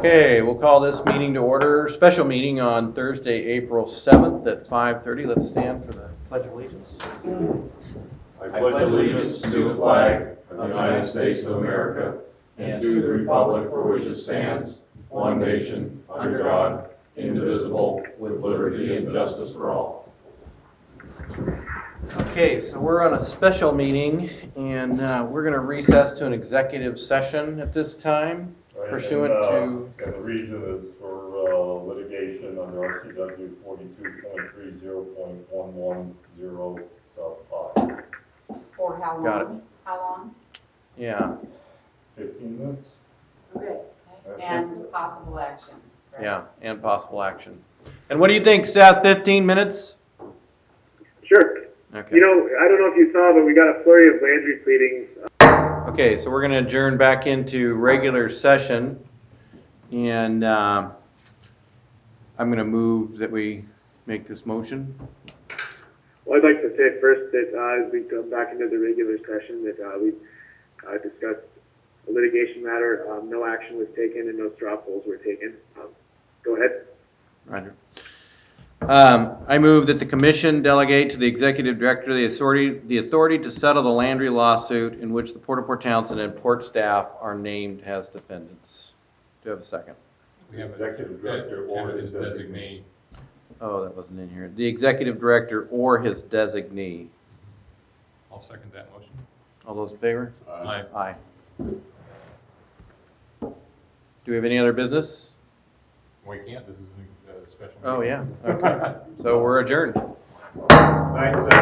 Okay, we'll call this meeting to order, special meeting on Thursday, April 7th at 5:30. Let's stand for the Pledge of Allegiance. I pledge allegiance to the flag of the United States of America and to the republic for which it stands, one nation, under God, indivisible, with liberty and justice for all. Okay, so we're on a special meeing, and we're going to recess to an executive session at this time Right, pursuant and the reason is for litigation under RCW 42.30.110 sub 5. For how long? Got it. How long? Yeah, 15 minutes? Okay. And possible action. Right? yeah, and possible action. And what do you think, Seth? 15 minutes? Sure. Okay. You know, I don't know if you saw, but we got a flurry of Landry pleadings. Okay, so we're going to adjourn back into regular session, and I'm going to move that we make this motion. Well, I'd like to say first that as we come back into the regular session, that we discussed a litigation matter. No action was taken and no straw polls were taken. Go ahead. Roger. I move that the commission delegate to the executive director the authority to settle the Landry lawsuit in which the Port of Port Townsend and port staff are named as defendants. Do you have a second? We have executive director or his designee. Oh, that wasn't in here. The executive director or his designee. I'll second that motion. All those in favor? Aye. Aye. Do we have any other business? We can't, this is a special. Oh, meeting. yeah. Okay. So we're adjourned. Thanks, Seth.